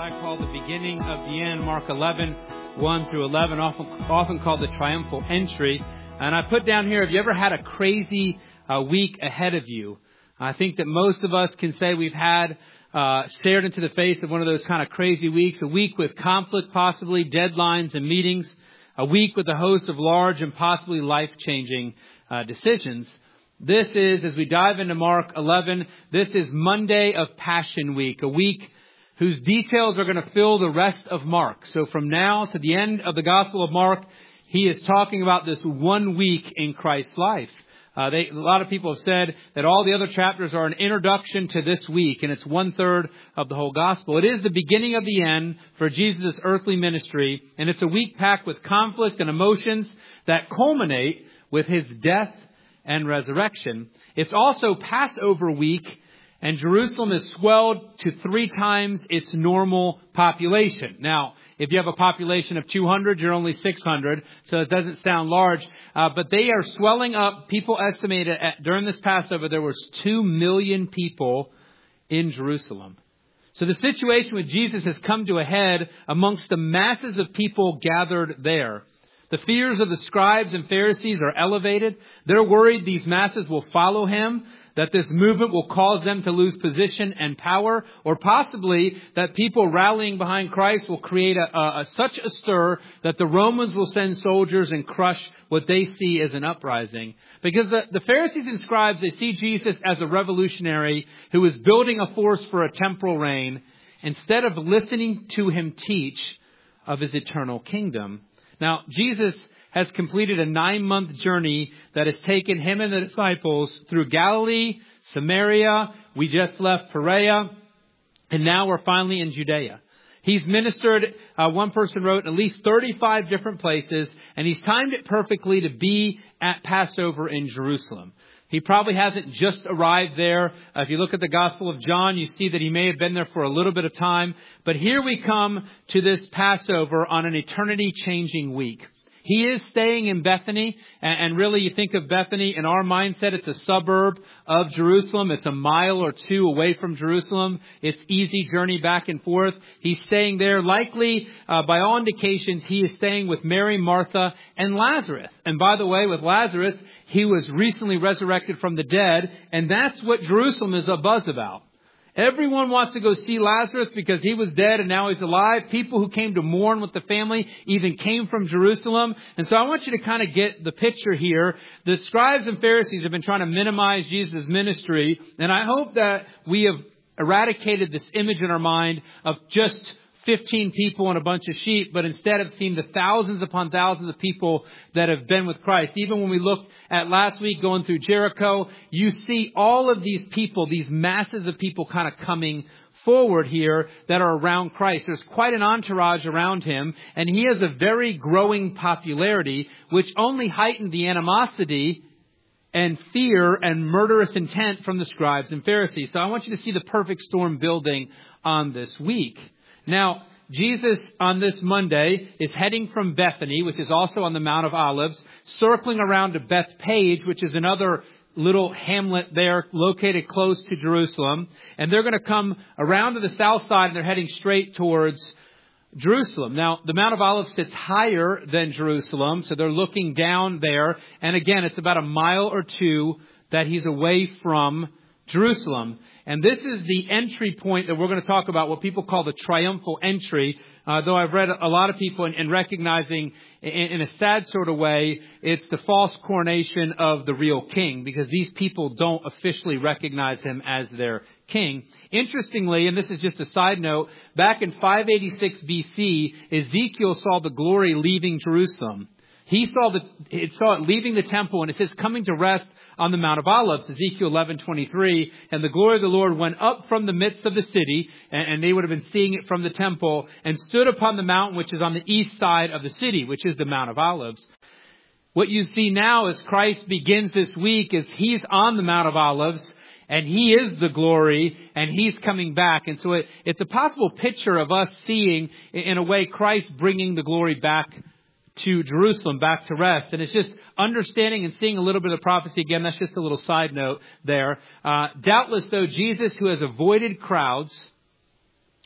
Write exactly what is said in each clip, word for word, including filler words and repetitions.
I call the beginning of the end, Mark eleven, one through eleven, often, often called the triumphal entry. And I put down here, have you ever had a crazy uh, week ahead of you? I think that most of us can say we've had uh, stared into the face of one of those kind of crazy weeks, a week with conflict, possibly deadlines and meetings, a week with a host of large and possibly life-changing uh, decisions. This is, as we dive into Mark eleven, this is Monday of Passion Week, a week whose details are going to fill the rest of Mark. So from now to the end of the Gospel of Mark, he is talking about this one week in Christ's life. Uh, they, a lot of people have said that all the other chapters are an introduction to this week, and it's one third of the whole Gospel. It is the beginning of the end for Jesus' earthly ministry, and it's a week packed with conflict and emotions that culminate with his death and resurrection. It's also Passover week, and Jerusalem is swelled to three times its normal population. Now, if you have a population of two hundred, you're only six hundred, so it doesn't sound large. Uh, but they are swelling up. People estimated at, during this Passover, there was two million people in Jerusalem. So the situation with Jesus has come to a head amongst the masses of people gathered there. The fears of the scribes and Pharisees are elevated. They're worried these masses will follow him, that this movement will cause them to lose position and power, or possibly that people rallying behind Christ will create a, a, a, such a stir that the Romans will send soldiers and crush what they see as an uprising. Because the, the Pharisees and scribes, they see Jesus as a revolutionary who is building a force for a temporal reign instead of listening to him teach of his eternal kingdom. Now, Jesus has completed a nine-month journey that has taken him and the disciples through Galilee, Samaria. We just left Perea, and now we're finally in Judea. He's ministered, uh, one person wrote, at least thirty-five different places, and he's timed it perfectly to be at Passover in Jerusalem. He probably hasn't just arrived there. Uh, if you look at the Gospel of John, you see that he may have been there for a little bit of time. But here we come to this Passover on an eternity-changing week. He is staying in Bethany, and really you think of Bethany in our mindset, it's a suburb of Jerusalem. It's a mile or two away from Jerusalem. It's easy journey back and forth. He's staying there. Likely, uh, by all indications, he is staying with Mary, Martha, and Lazarus. And by the way, with Lazarus, he was recently resurrected from the dead, and that's what Jerusalem is abuzz about. Everyone wants to go see Lazarus because he was dead and now he's alive. People who came to mourn with the family even came from Jerusalem. And so I want you to kind of get the picture here. The scribes and Pharisees have been trying to minimize Jesus' ministry. And I hope that we have eradicated this image in our mind of just fifteen people and a bunch of sheep, but instead have seen the thousands upon thousands of people that have been with Christ. Even when we looked at last week going through Jericho, you see all of these people, these masses of people kind of coming forward here that are around Christ. There's quite an entourage around him, and he has a very growing popularity, which only heightened the animosity and fear and murderous intent from the scribes and Pharisees. So I want you to see the perfect storm building on this week. Now, Jesus on this Monday is heading from Bethany, which is also on the Mount of Olives, circling around to Bethpage, which is another little hamlet there located close to Jerusalem. And they're going to come around to the south side and they're heading straight towards Jerusalem. Now, the Mount of Olives sits higher than Jerusalem, so they're looking down there. And again, it's about a mile or two that he's away from Jerusalem. And this is the entry point that we're going to talk about, what people call the triumphal entry. Uh, though I've read a lot of people in, in recognizing in, in a sad sort of way, it's the false coronation of the real king, because these people don't officially recognize him as their king. Interestingly, and this is just a side note, back in five eighty-six B C, Ezekiel saw the glory leaving Jerusalem. He saw the, it saw it leaving the temple, and it says coming to rest on the Mount of Olives, Ezekiel eleven twenty-three. And the glory of the Lord went up from the midst of the city, and, and they would have been seeing it from the temple, and stood upon the mountain which is on the east side of the city, which is the Mount of Olives. What you see now as Christ begins this week is he's on the Mount of Olives, and he is the glory, and he's coming back. And so it, it's a possible picture of us seeing, in a way, Christ bringing the glory back to Jerusalem, back to rest. And it's just understanding and seeing a little bit of prophecy. Again, that's just a little side note there. Uh, doubtless, though, Jesus, who has avoided crowds,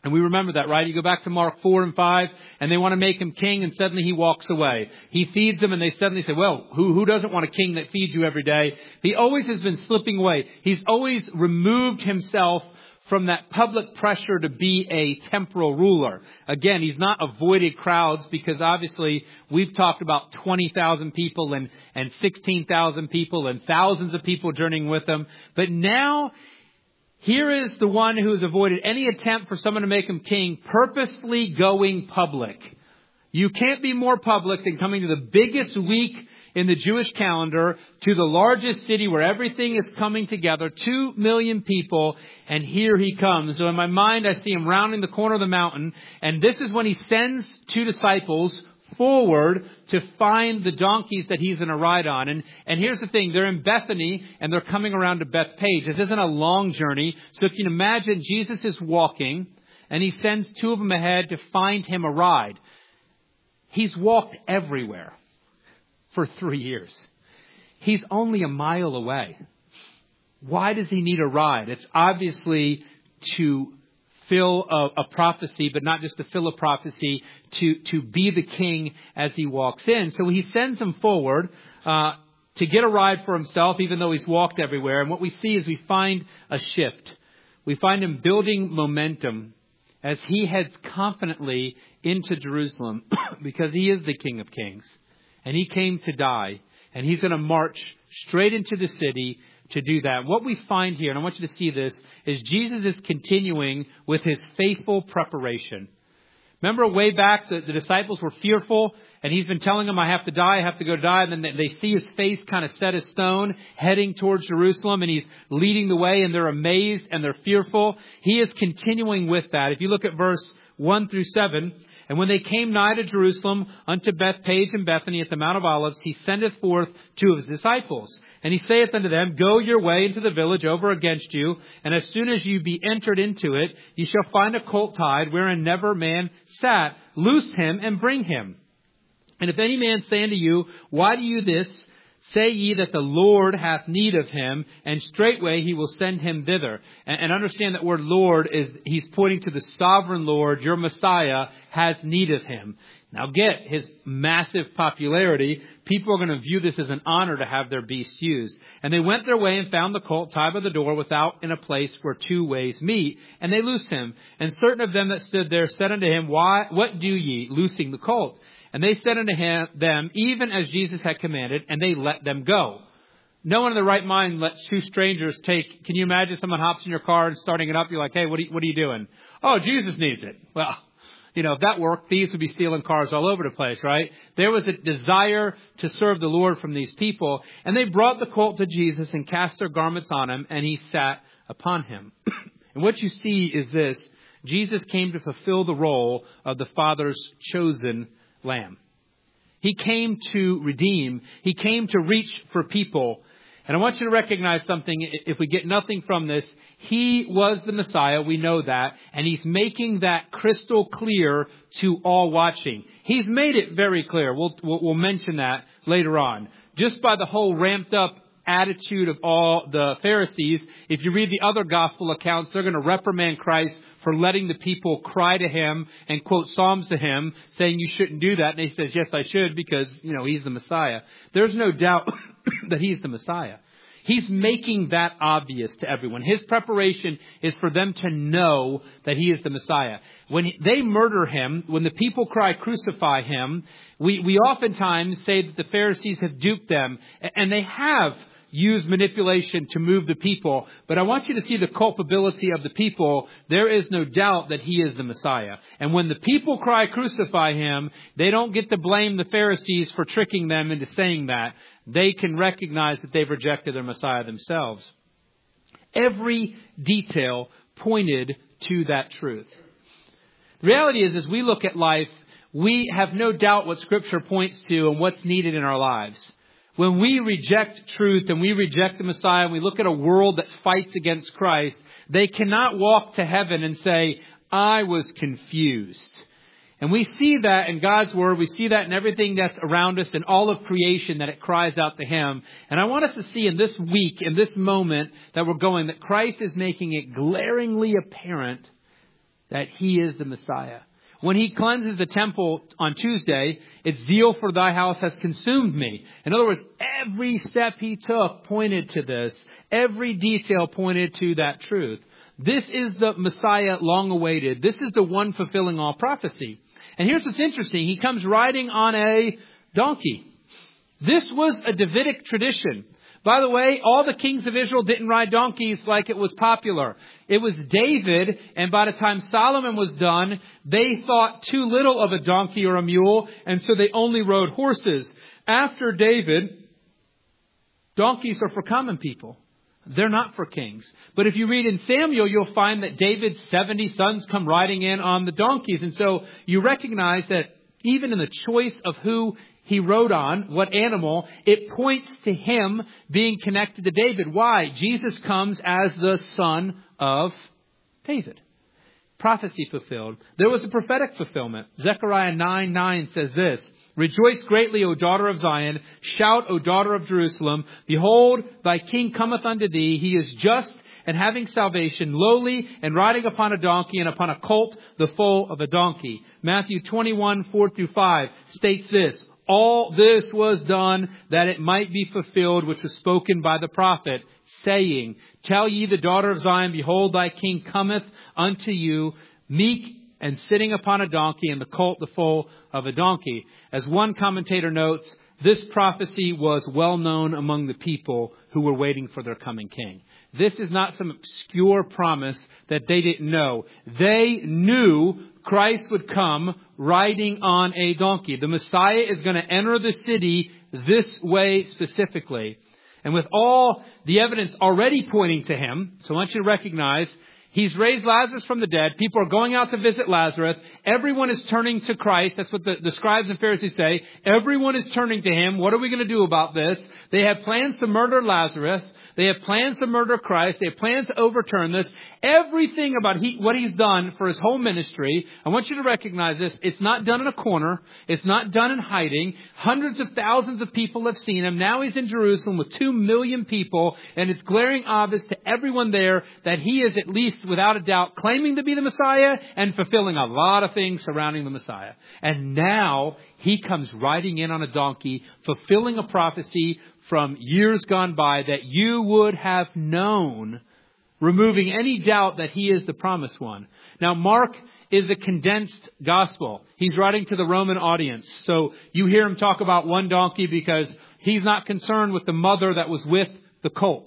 And we remember that, right? You go back to Mark four and five, and they want to make him king, and suddenly he walks away. He feeds them, and they suddenly say, well, who, who doesn't want a king that feeds you every day? He always has been slipping away. He's always removed himself from that public pressure to be a temporal ruler. Again, he's not avoided crowds, because obviously we've talked about twenty thousand people and, and sixteen thousand people and thousands of people journeying with him. But now, here is the one who has avoided any attempt for someone to make him king, purposefully going public. You can't be more public than coming to the biggest week in the Jewish calendar, to the largest city where everything is coming together, two million people, and here he comes. So in my mind, I see him rounding the corner of the mountain, and this is when he sends two disciples forward to find the donkeys that he's going to ride on. And, and here's the thing, they're in Bethany and they're coming around to Bethpage. This isn't a long journey. So if you can imagine, Jesus is walking and he sends two of them ahead to find him a ride. He's walked everywhere for three years. He's only a mile away. Why does he need a ride? It's obviously to fill a, a prophecy, but not just to fill a prophecy, to, to be the king as he walks in. So he sends them forward uh, to get a ride for himself, even though he's walked everywhere. And what we see is we find a shift. We find him building momentum as he heads confidently into Jerusalem because he is the King of Kings. And he came to die. And he's going to march straight into the city to do that. What we find here, and I want you to see this, is Jesus is continuing with his faithful preparation. Remember way back, the, the disciples were fearful, and he's been telling them, I have to die, I have to go die. And then they, they see his face kind of set as stone, heading towards Jerusalem, and he's leading the way, and they're amazed, and they're fearful. He is continuing with that. If you look at verse one through seven, and when they came nigh to Jerusalem, unto Bethpage and Bethany at the Mount of Olives, he sendeth forth two of his disciples. And he saith unto them, Go your way into the village over against you, and as soon as you be entered into it, ye shall find a colt tied, wherein never man sat. Loose him and bring him. And if any man say unto you, Why do you this? Say ye that the Lord hath need of him, and straightway he will send him thither. And, and understand that word Lord is, he's pointing to the sovereign Lord, your Messiah, has need of him. Now get his massive popularity. People are going to view this as an honor to have their beasts used. And they went their way and found the colt tied by the door without in a place where two ways meet. And they loosed him. And certain of them that stood there said unto him, Why, what do ye, loosing the colt? And they said unto him, them, even as Jesus had commanded, and they let them go. No one in the right mind lets two strangers take. Can you imagine someone hops in your car and starting it up? You're like, hey, what are you, what are you doing? Oh, Jesus needs it. Well, you know, if that worked, thieves would be stealing cars all over the place, right? There was a desire to serve the Lord from these people. And they brought the colt to Jesus and cast their garments on him, and he sat upon him. And what you see is this. Jesus came to fulfill the role of the Father's chosen Lamb. He came to redeem. He came to reach for people. And I want you to recognize something. If we get nothing from this, he was the Messiah. We know that. And he's making that crystal clear to all watching. He's made it very clear. We'll, we'll, we'll mention that later on. Just by the whole ramped up attitude of all the Pharisees, if you read the other gospel accounts, they're going to reprimand Christ for letting the people cry to him and quote Psalms to him, saying you shouldn't do that. And he says, yes, I should, because, you know, he's the Messiah. There's no doubt that he's the Messiah. He's making that obvious to everyone. His preparation is for them to know that he is the Messiah. When they murder him, when the people cry, crucify him, we, we oftentimes say that the Pharisees have duped them, and they have used manipulation to move the people. But I want you to see the culpability of the people. There is no doubt that he is the Messiah. And when the people cry, crucify him, they don't get to blame the Pharisees for tricking them into saying that. They can recognize that they've rejected their Messiah themselves. Every detail pointed to that truth. The reality is, as we look at life, we have no doubt what Scripture points to and what's needed in our lives. When we reject truth and we reject the Messiah and we look at a world that fights against Christ, they cannot walk to heaven and say, I was confused. And we see that in God's Word. We see that in everything that's around us, in all of creation, that it cries out to Him. And I want us to see in this week, in this moment that we're going, that Christ is making it glaringly apparent that he is the Messiah. When he cleanses the temple on Tuesday, its zeal for thy house has consumed me. In other words, every step he took pointed to this. Every detail pointed to that truth. This is the Messiah long awaited. This is the one fulfilling all prophecy. And here's what's interesting. He comes riding on a donkey. This was a Davidic tradition. By the way, all the kings of Israel didn't ride donkeys like it was popular. It was David, and by the time Solomon was done, they thought too little of a donkey or a mule, and so they only rode horses. After David, donkeys are for common people. They're not for kings. But if you read in Samuel, you'll find that David's seventy sons come riding in on the donkeys. And so you recognize that even in the choice of who he rode on, what animal, it points to him being connected to David. Why? Jesus comes as the son of David. Prophecy fulfilled. There was a prophetic fulfillment. Zechariah nine nine says this, Rejoice greatly, O daughter of Zion. Shout, O daughter of Jerusalem. Behold, thy king cometh unto thee. He is just and having salvation, lowly and riding upon a donkey and upon a colt, the foal of a donkey. Matthew twenty-one four through five states this, All this was done that it might be fulfilled, which was spoken by the prophet, saying, Tell ye the daughter of Zion, behold, thy king cometh unto you, meek and sitting upon a donkey, and the colt the foal of a donkey. As one commentator notes, this prophecy was well known among the people who were waiting for their coming king. This is not some obscure promise that they didn't know. They knew Christ would come riding on a donkey. The Messiah is going to enter the city this way specifically. And with all the evidence already pointing to him, so I want you to recognize, he's raised Lazarus from the dead. People are going out to visit Lazarus. Everyone is turning to Christ. That's what the, the scribes and Pharisees say. Everyone is turning to him. What are we going to do about this? They have plans to murder Lazarus. They have plans to murder Christ. They have plans to overturn this. Everything about he, what he's done for his whole ministry, I want you to recognize this. It's not done in a corner. It's not done in hiding. Hundreds of thousands of people have seen him. Now he's in Jerusalem with two million people, and it's glaring obvious to everyone there that he is at least without a doubt claiming to be the Messiah and fulfilling a lot of things surrounding the Messiah. And now he comes riding in on a donkey, fulfilling a prophecy from years gone by that you would have known, removing any doubt that he is the promised one. Now, Mark is a condensed gospel. He's writing to the Roman audience. So you hear him talk about one donkey because he's not concerned with the mother that was with the colt.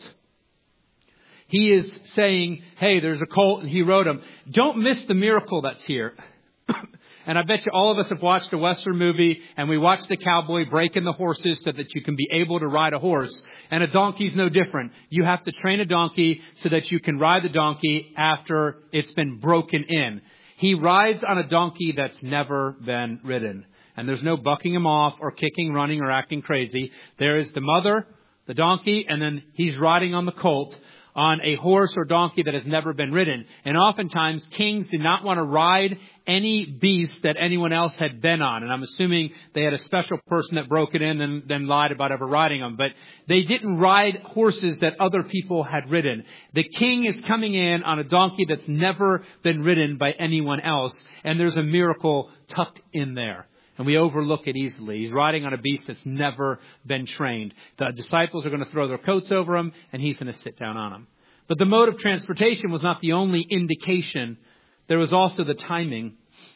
He is saying, hey, there's a colt and he rode him. Don't miss the miracle that's here. And I bet you all of us have watched a Western movie and we watch the cowboy breaking the horses so that you can be able to ride a horse. And a donkey's no different. You have to train a donkey so that you can ride the donkey after it's been broken in. He rides on a donkey that's never been ridden. And there's no bucking him off or kicking, running, or acting crazy. There is the mother, the donkey, and then he's riding on the colt on a horse or donkey that has never been ridden. And oftentimes, kings did not want to ride any beast that anyone else had been on. And I'm assuming they had a special person that broke it in and then lied about ever riding them. But they didn't ride horses that other people had ridden. The king is coming in on a donkey that's never been ridden by anyone else. And there's a miracle tucked in there. And we overlook it easily. He's riding on a beast that's never been trained. The disciples are going to throw their coats over him, and he's going to sit down on them. But the mode of transportation was not the only indication. There was also the timing.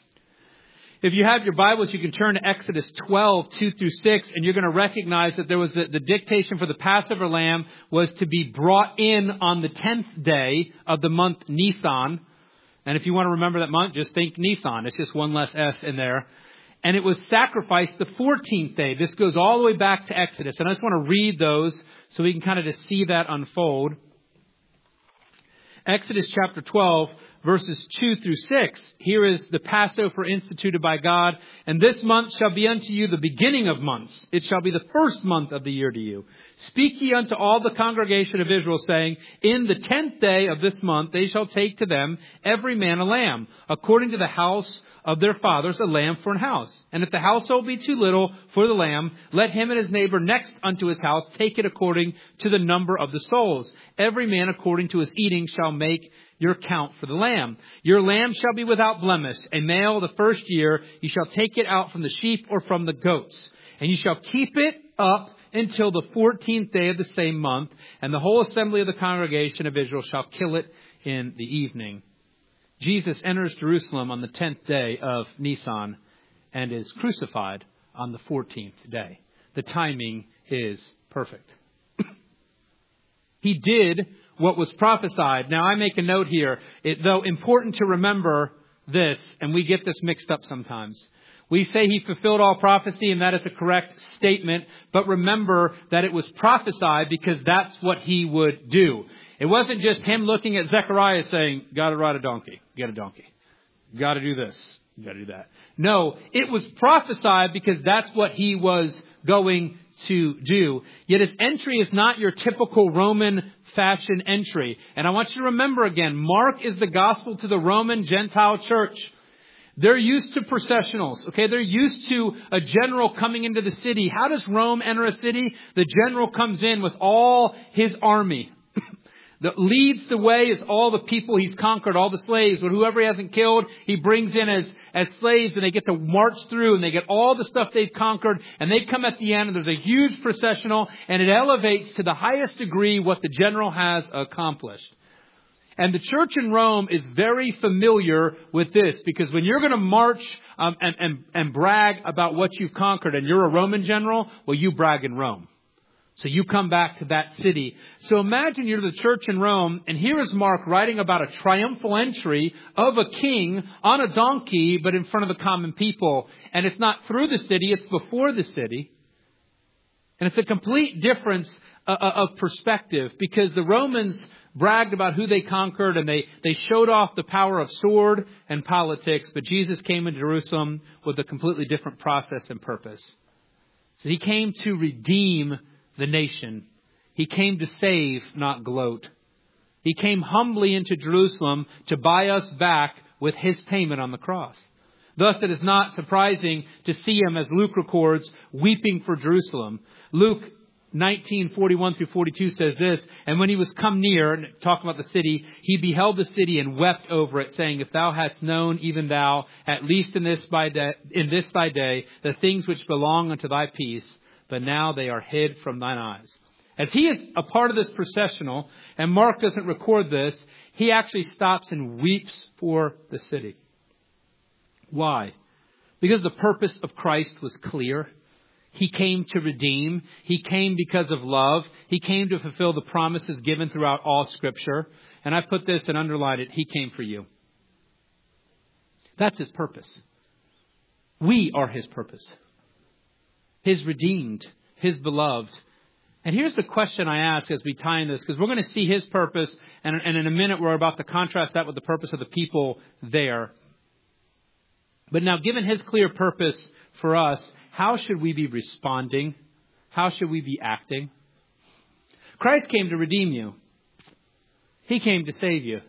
If you have your Bibles, you can turn to Exodus twelve, two through six, and you're going to recognize that there was a, the dictation for the Passover lamb was to be brought in on the tenth day of the month Nisan. And if you want to remember that month, just think Nisan. It's just one less S in there. And it was sacrificed the fourteenth day. This goes all the way back to Exodus. And I just want to read those so we can kind of just see that unfold. Exodus chapter twelve, verses two through six. Here is the Passover instituted by God. And this month shall be unto you the beginning of months. It shall be the first month of the year to you. Speak ye unto all the congregation of Israel, saying, In the tenth day of this month they shall take to them every man a lamb, according to the house of their fathers, a lamb for an house. And if the household be too little for the lamb, let him and his neighbor next unto his house take it according to the number of the souls. Every man according to his eating shall make your count for the lamb. Your lamb shall be without blemish, a male the first year. You shall take it out from the sheep or from the goats, and you shall keep it up until the fourteenth day of the same month, and the whole assembly of the congregation of Israel shall kill it in the evening. Jesus enters Jerusalem on the tenth day of Nisan and is crucified on the fourteenth day. The timing is perfect. He did what was prophesied. Now, I make a note here, it, though important to remember this, and we get this mixed up sometimes. We say he fulfilled all prophecy, and that is the correct statement. But remember that it was prophesied because that's what he would do. It wasn't just him looking at Zechariah saying, got to ride a donkey, get a donkey. Got to do this, got to do that. No, it was prophesied because that's what he was going to do. Yet his entry is not your typical Roman fashion entry. And I want you to remember again, Mark is the gospel to the Roman Gentile church. They're used to processionals, okay? They're used to a general coming into the city. How does Rome enter a city? The general comes in with all his army. That leads the way is all the people he's conquered, all the slaves, but whoever he hasn't killed, he brings in as, as slaves, and they get to march through, and they get all the stuff they've conquered, and they come at the end, and there's a huge processional, and it elevates to the highest degree what the general has accomplished. And the church in Rome is very familiar with this, because when you're going to march um, and, and, and brag about what you've conquered, and you're a Roman general, well, you brag in Rome. So you come back to that city. So imagine you're the church in Rome, and here is Mark writing about a triumphal entry of a king on a donkey, but in front of the common people. And it's not through the city, it's before the city. And it's a complete difference uh, of perspective, because the Romans bragged about who they conquered, and they, they showed off the power of sword and politics. But Jesus came into Jerusalem with a completely different process and purpose. So he came to redeem the nation. He came to save, not gloat. He came humbly into Jerusalem to buy us back with his payment on the cross. Thus, it is not surprising to see him, as Luke records, weeping for Jerusalem. Luke nineteen, forty-one through forty-two says this, and when he was come near, and talking about the city, he beheld the city and wept over it, saying, if thou hadst known, even thou, at least in this, by day, in this thy day, the things which belong unto thy peace, but now they are hid from thine eyes. As he is a part of this processional, and Mark doesn't record this, he actually stops and weeps for the city. Why? Because the purpose of Christ was clear. He came to redeem. He came because of love. He came to fulfill the promises given throughout all Scripture. And I put this and underlined it. He came for you. That's his purpose. We are his purpose. His redeemed, his beloved. And here's the question I ask as we tie in this, because we're going to see his purpose, and, and in a minute we're about to contrast that with the purpose of the people there. But now, given his clear purpose for us, how should we be responding? How should we be acting? Christ came to redeem you. He came to save you.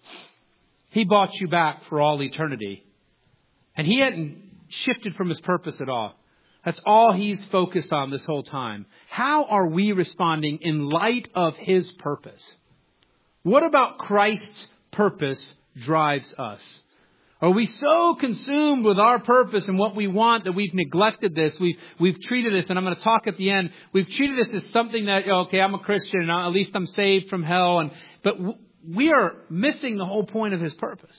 He bought you back for all eternity. And he hadn't shifted from his purpose at all. That's all he's focused on this whole time. How are we responding in light of his purpose? What about Christ's purpose drives us? Are we so consumed with our purpose and what we want that we've neglected this? We've, we've treated this, and I'm going to talk at the end, we've treated this as something that, okay, I'm a Christian, and at least I'm saved from hell. And But we are missing the whole point of his purpose.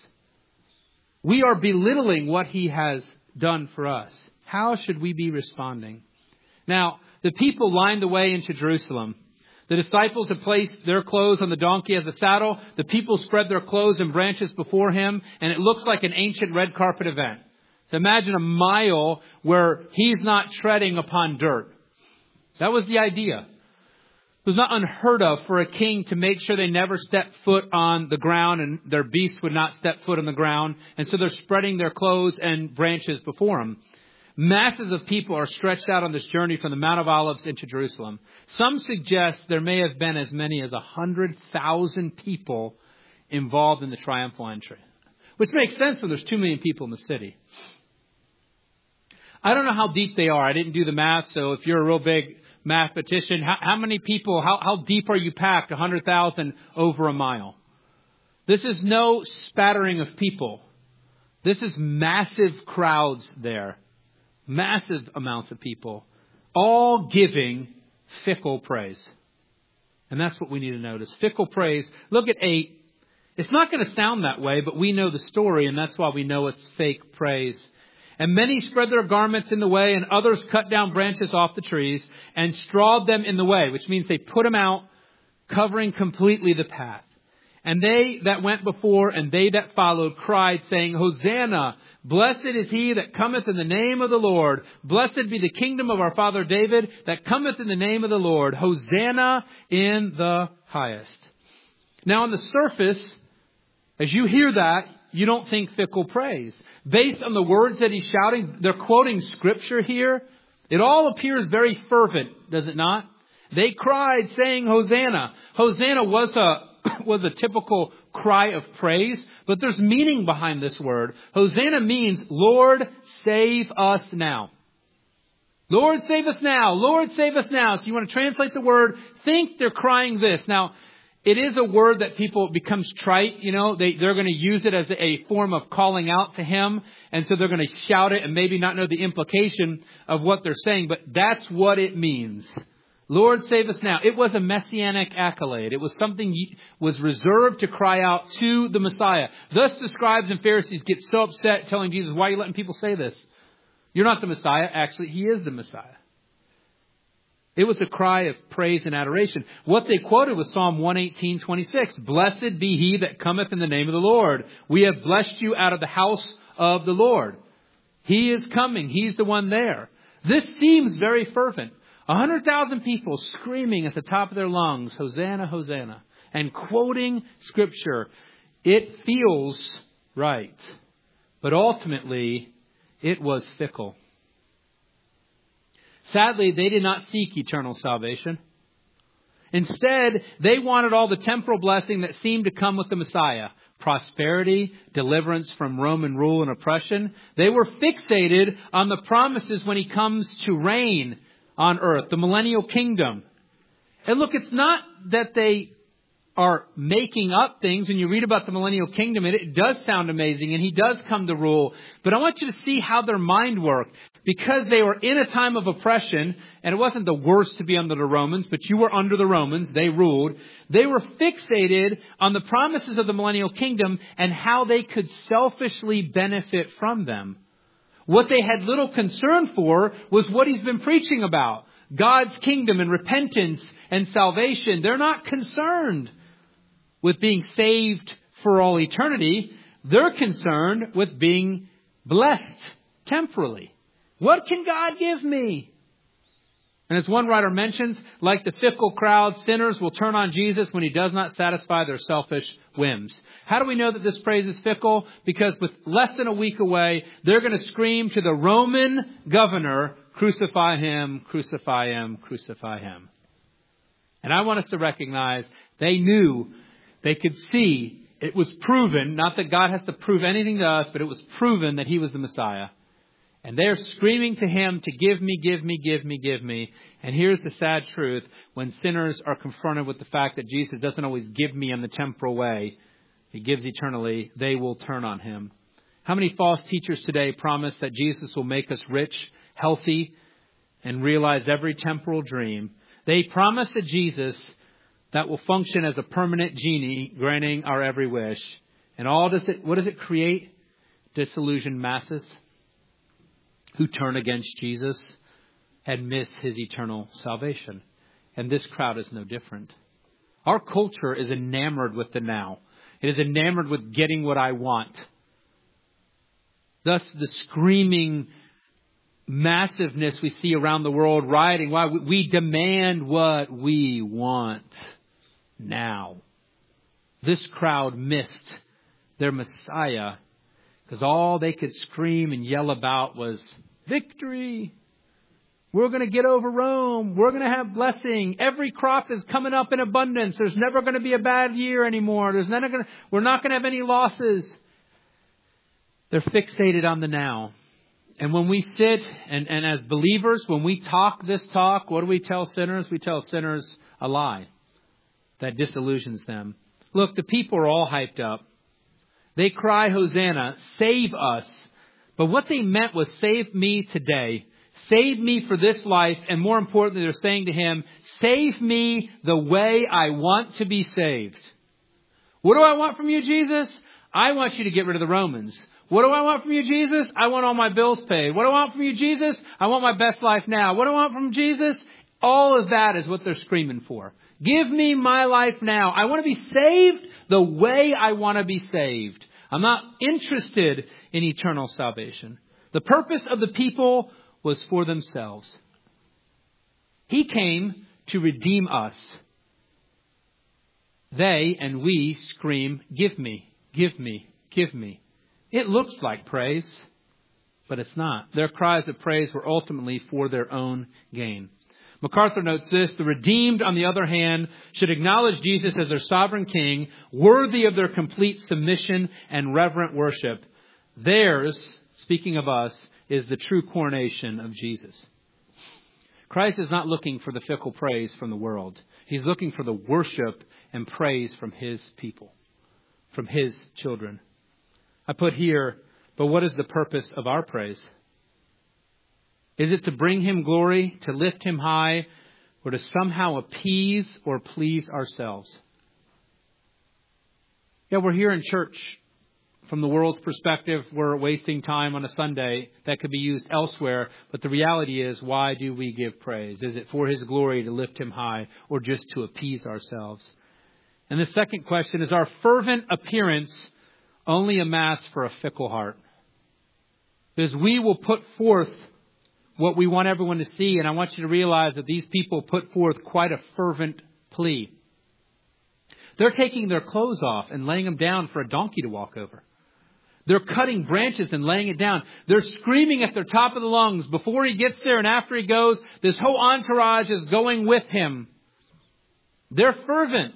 We are belittling what he has done for us. How should we be responding? Now, the people lined the way into Jerusalem. The disciples had placed their clothes on the donkey as a saddle. The people spread their clothes and branches before him, and it looks like an ancient red carpet event. So imagine a mile where he's not treading upon dirt. That was the idea. It was not unheard of for a king to make sure they never stepped foot on the ground, and their beasts would not step foot on the ground. And so they're spreading their clothes and branches before him. Masses of people are stretched out on this journey from the Mount of Olives into Jerusalem. Some suggest there may have been as many as one hundred thousand people involved in the triumphal entry, which makes sense when there's two million people in the city. I don't know how deep they are. I didn't do the math, so if you're a real big mathematician, how, how many people, how, how deep are you packed? one hundred thousand over a mile. This is no spattering of people. This is massive crowds there. Massive amounts of people. All giving fickle praise. And that's what we need to notice. Fickle praise. Look at eight. It's not going to sound that way, but we know the story, and that's why we know it's fake praise. And many spread their garments in the way, and others cut down branches off the trees and strawed them in the way, which means they put them out, covering completely the path. And they that went before and they that followed cried, saying, Hosanna! Blessed is he that cometh in the name of the Lord. Blessed be the kingdom of our father David that cometh in the name of the Lord. Hosanna in the highest. Now on the surface, as you hear that, you don't think fickle praise. Based on the words that he's shouting, they're quoting scripture here. It all appears very fervent, does it not? They cried saying, Hosanna. Hosanna was a was a typical cry of praise, but there's meaning behind this word. Hosanna means, Lord, save us now. Lord, save us now. Lord, save us now. So you want to translate the word, think they're crying this. Now, it is a word that people becomes trite, you know, they, they're going to use it as a form of calling out to him. And so they're going to shout it and maybe not know the implication of what they're saying, but that's what it means. Lord, save us now. It was a messianic accolade. It was something was reserved to cry out to the Messiah. Thus the scribes and Pharisees get so upset telling Jesus, why are you letting people say this? You're not the Messiah. Actually, he is the Messiah. It was a cry of praise and adoration. What they quoted was Psalm one eighteen, twenty-six. Blessed be he that cometh in the name of the Lord. We have blessed you out of the house of the Lord. He is coming. He's the one there. This seems very fervent. A hundred thousand people screaming at the top of their lungs, Hosanna, Hosanna, and quoting scripture. It feels right. But ultimately, it was fickle. Sadly, they did not seek eternal salvation. Instead, they wanted all the temporal blessing that seemed to come with the Messiah. Prosperity, deliverance from Roman rule and oppression. They were fixated on the promises when he comes to reign on earth, the millennial kingdom. And look, it's not that they are making up things. When you read about the millennial kingdom, it, it does sound amazing, and he does come to rule. But I want you to see how their mind worked. Because they were in a time of oppression, and it wasn't the worst to be under the Romans, but you were under the Romans, they ruled. They were fixated on the promises of the millennial kingdom and how they could selfishly benefit from them. What they had little concern for was what he's been preaching about. God's kingdom and repentance and salvation. They're not concerned with being saved for all eternity. They're concerned with being blessed temporally. What can God give me? And as one writer mentions, like the fickle crowd, sinners will turn on Jesus when he does not satisfy their selfish whims. How do we know that this praise is fickle? Because with less than a week away, they're going to scream to the Roman governor, crucify him, crucify him, crucify him. And I want us to recognize they knew, they could see, it was proven, not that God has to prove anything to us, but it was proven that he was the Messiah. And they're screaming to him to give me, give me, give me, give me. And here's the sad truth. When sinners are confronted with the fact that Jesus doesn't always give me in the temporal way, he gives eternally, they will turn on him. How many false teachers today promise that Jesus will make us rich, healthy, and realize every temporal dream? They promise a Jesus that will function as a permanent genie, granting our every wish. And all does it, what does it create? Disillusioned masses who turn against Jesus and miss his eternal salvation. And this crowd is no different. Our culture is enamored with the now. It is enamored with getting what I want. Thus, the screaming massiveness we see around the world rioting. Why? We demand what we want now. This crowd missed their Messiah because all they could scream and yell about was victory. We're going to get over Rome. We're going to have blessing. Every crop is coming up in abundance. There's never going to be a bad year anymore. There's never going to, we're not going to have any losses. They're fixated on the now. And when we sit and, and as believers, when we talk this talk, what do we tell sinners? We tell sinners a lie that disillusions them. Look, the people are all hyped up. They cry, Hosanna, save us. But what they meant was save me today. Save me for this life. And more importantly, they're saying to him, save me the way I want to be saved. What do I want from you, Jesus? I want you to get rid of the Romans. What do I want from you, Jesus? I want all my bills paid. What do I want from you, Jesus? I want my best life now. What do I want from Jesus? All of that is what they're screaming for. Give me my life now. I want to be saved the way I want to be saved. I'm not interested in eternal salvation. The purpose of the people was for themselves. He came to redeem us. They and we scream, give me, give me, give me. It looks like praise, but it's not. Their cries of praise were ultimately for their own gain. MacArthur notes this: the redeemed, on the other hand, should acknowledge Jesus as their sovereign king, worthy of their complete submission and reverent worship. Theirs, speaking of us, is the true coronation of Jesus. Christ is not looking for the fickle praise from the world. He's looking for the worship and praise from his people, from his children. I put here, but what is the purpose of our praise? Is it to bring him glory, to lift him high, or to somehow appease or please ourselves? Yeah, we're here in church. From the world's perspective, we're wasting time on a Sunday that could be used elsewhere. But the reality is, why do we give praise? Is it for his glory, to lift him high, or just to appease ourselves? And the second question is, our fervent appearance only a mask for a fickle heart? Because we will put forth what we want everyone to see. And I want you to realize that these people put forth quite a fervent plea. They're taking their clothes off and laying them down for a donkey to walk over. They're cutting branches and laying it down. They're screaming at the top of the lungs before he gets there and after he goes. This whole entourage is going with him. They're fervent,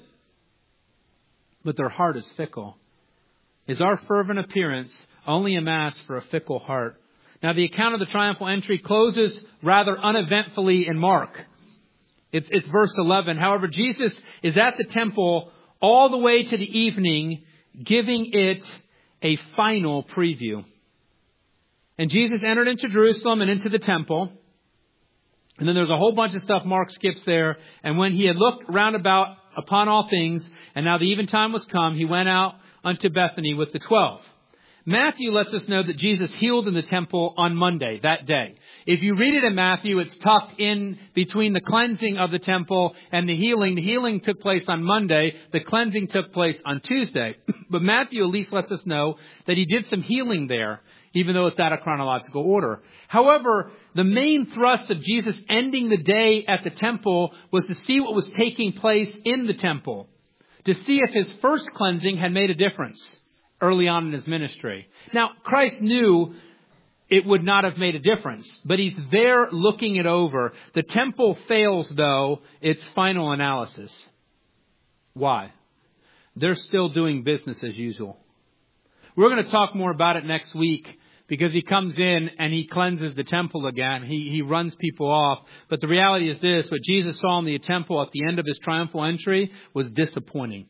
but their heart is fickle. Is our fervent appearance only a mask for a fickle heart? Now, the account of the triumphal entry closes rather uneventfully in Mark. It's, it's verse eleven. However, Jesus is at the temple all the way to the evening, giving it a final preview. And Jesus entered into Jerusalem and into the temple. And then there's a whole bunch of stuff Mark skips there. And when he had looked round about upon all things, and now the eventime was come, he went out unto Bethany with the twelve. Matthew lets us know that Jesus healed in the temple on Monday, that day. If you read it in Matthew, it's tucked in between the cleansing of the temple and the healing. The healing took place on Monday. The cleansing took place on Tuesday. But Matthew at least lets us know that he did some healing there, even though it's out of chronological order. However, the main thrust of Jesus ending the day at the temple was to see what was taking place in the temple, to see if his first cleansing had made a difference early on in his ministry. Now, Christ knew it would not have made a difference, but he's there looking it over. The temple fails, though, its final analysis. Why? They're still doing business as usual. We're going to talk more about it next week, because he comes in and he cleanses the temple again. He, he runs people off. But the reality is this: what Jesus saw in the temple at the end of his triumphal entry was disappointing.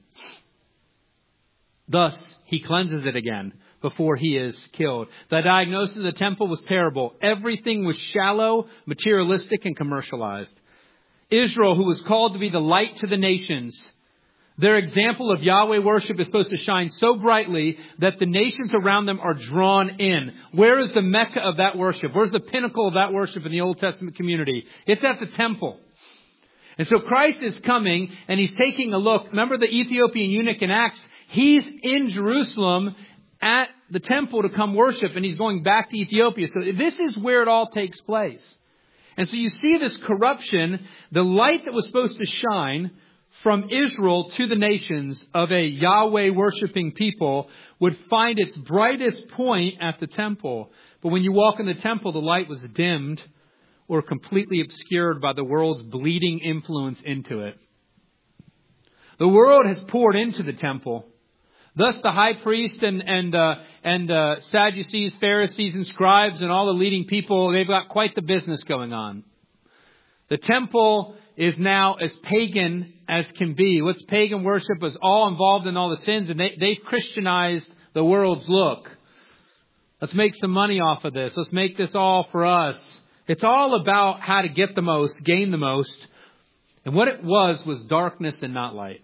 Thus, he cleanses it again before he is killed. The diagnosis of the temple was terrible. Everything was shallow, materialistic, and commercialized. Israel, who was called to be the light to the nations, their example of Yahweh worship is supposed to shine so brightly that the nations around them are drawn in. Where is the Mecca of that worship? Where's the pinnacle of that worship in the Old Testament community? It's at the temple. And so Christ is coming and he's taking a look. Remember the Ethiopian eunuch in Acts? He's in Jerusalem at the temple to come worship, and he's going back to Ethiopia. So this is where it all takes place. And so you see this corruption, the light that was supposed to shine from Israel to the nations of a Yahweh worshiping people would find its brightest point at the temple. But when you walk in the temple, the light was dimmed or completely obscured by the world's bleeding influence into it. The world has poured into the temple. Thus, the high priest and and uh, and uh, Sadducees, Pharisees, and scribes, and all the leading people, they've got quite the business going on. The temple is now as pagan as can be. What's pagan worship was all involved in all the sins, and they, they've Christianized the world's look. Let's make some money off of this. Let's make this all for us. It's all about how to get the most, gain the most. And what it was was darkness and not light.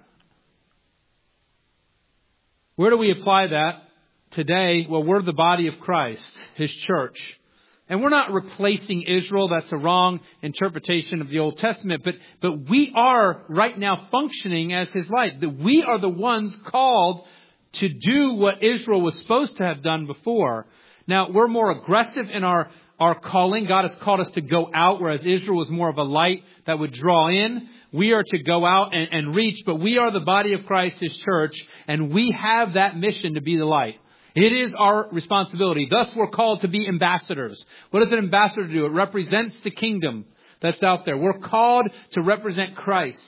Where do we apply that today? Well, we're the body of Christ, His church. And we're not replacing Israel. That's a wrong interpretation of the Old Testament. But, but we are right now functioning as His light. That we are the ones called to do what Israel was supposed to have done before. Now, we're more aggressive in our, our calling. God has called us to go out, whereas Israel was more of a light that would draw in. We are to go out and, and reach, but we are the body of Christ, His church, and we have that mission to be the light. It is our responsibility. Thus, we're called to be ambassadors. What does an ambassador do? It represents the kingdom that's out there. We're called to represent Christ.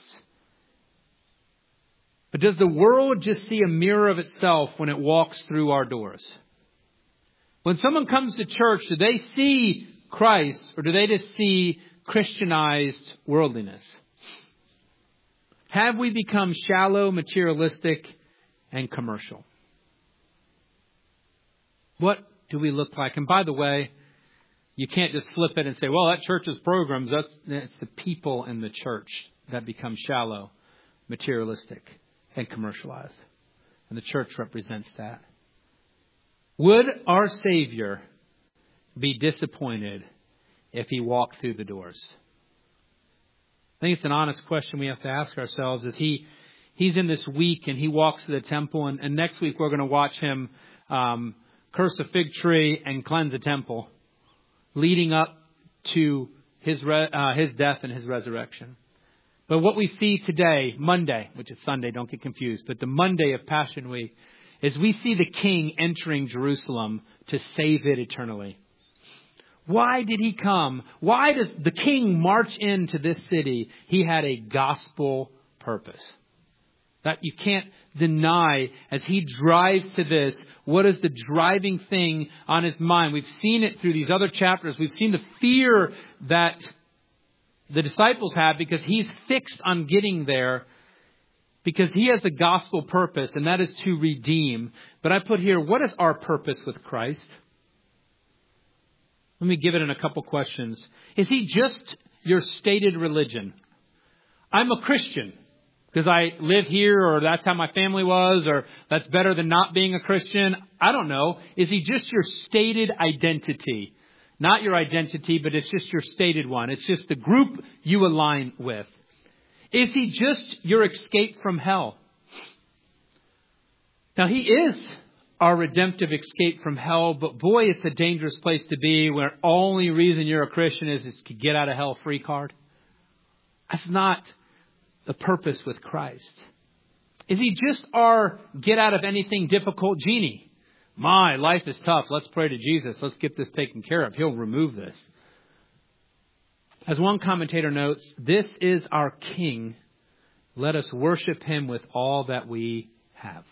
But does the world just see a mirror of itself when it walks through our doors? When someone comes to church, do they see Christ, or do they just see Christianized worldliness? Have we become shallow, materialistic, and commercial? What do we look like? And by the way, you can't just flip it and say, well, that church's programs, that's, that's the people in the church that become shallow, materialistic, and commercialized. And the church represents that. Would our Savior be disappointed if He walked through the doors? I think it's an honest question we have to ask ourselves. As he He's in this week and He walks to the temple, and, and next week we're going to watch Him um, curse a fig tree and cleanse a temple, leading up to his re- uh, his death and His resurrection. But what we see today, Monday, which is Sunday, don't get confused, but the Monday of Passion Week, is we see the King entering Jerusalem to save it eternally. Why did He come? Why does the King march into this city? He had a gospel purpose that you can't deny. As He drives to this, what is the driving thing on His mind? We've seen it through these other chapters. We've seen the fear that the disciples have because He's fixed on getting there, because He has a gospel purpose, and that is to redeem. But I put here, what is our purpose with Christ? Let me give it in a couple questions. Is He just your stated religion? I'm a Christian because I live here, or that's how my family was, or that's better than not being a Christian. I don't know. Is He just your stated identity? Not your identity, but it's just your stated one. It's just the group you align with. Is He just your escape from hell? Now, He is our redemptive escape from hell, but boy, it's a dangerous place to be where only reason you're a Christian is, is to get out of hell free card. That's not the purpose with Christ. Is He just our get out of anything difficult genie? My, life is tough. Let's pray to Jesus. Let's get this taken care of. He'll remove this. As one commentator notes, this is our King. Let us worship Him with all that we have.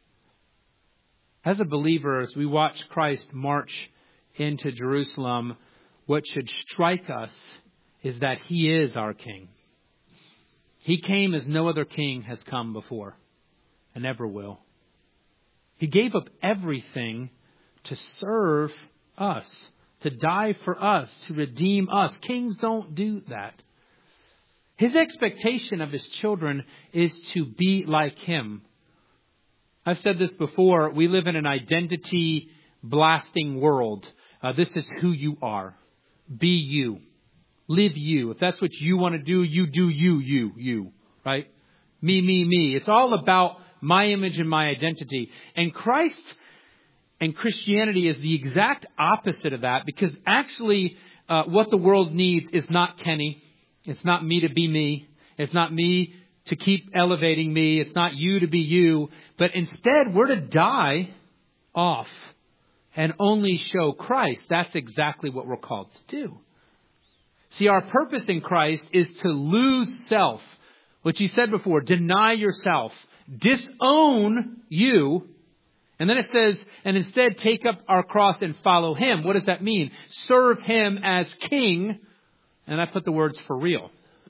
As a believer, as we watch Christ march into Jerusalem, what should strike us is that He is our King. He came as no other king has come before and ever will. He gave up everything to serve us, to die for us, to redeem us. Kings don't do that. His expectation of His children is to be like Him. I've said this before. We live in an identity blasting world. Uh, this is who you are. Be you. Live you. If that's what you want to do, you do you, you, you, right? Me, me, me. It's all about my image and my identity. And Christ and Christianity is the exact opposite of that, because actually uh, what the world needs is not Kenny. It's not me to be me. It's not me to keep elevating me. It's not you to be you. But instead, we're to die off and only show Christ. That's exactly what we're called to do. See, our purpose in Christ is to lose self, which He said before, deny yourself, disown you. And then it says, and instead take up our cross and follow Him. What does that mean? Serve Him as King And I put the words for real.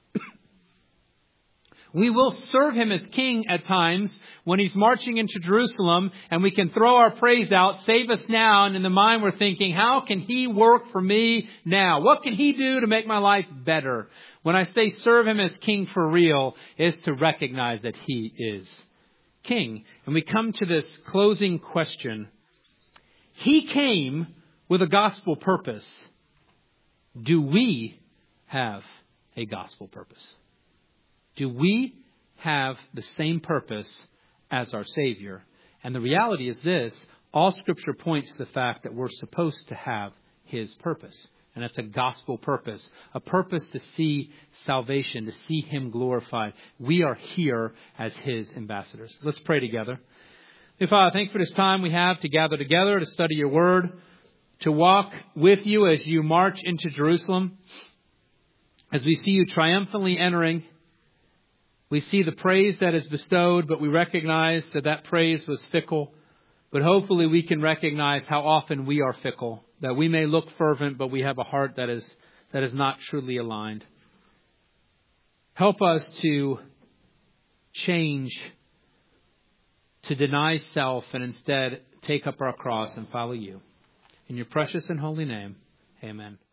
We will serve him as king at times when he's marching into Jerusalem, and we can throw our praise out, save us now. And in the mind, we're thinking, how can he work for me now? What can he do to make my life better? When I say serve him as king for real, it's to recognize that he is king. And we come to this closing question. He came with a gospel purpose. Do we have a gospel purpose? Do we have the same purpose as our Savior? And the reality is this: all Scripture points to the fact that we're supposed to have his purpose. And it's a gospel purpose, a purpose to see salvation, to see him glorified. We are here as his ambassadors. Let's pray together. Dear Father, thank you for this time we have to gather together, to study your word, to walk with you as you march into Jerusalem. As we see you triumphantly entering, we see the praise that is bestowed, but we recognize that that praise was fickle. But hopefully we can recognize how often we are fickle, that we may look fervent, but we have a heart that is that is not truly aligned. Help us to change, to deny self, and instead take up our cross and follow you. In your precious and holy name, amen.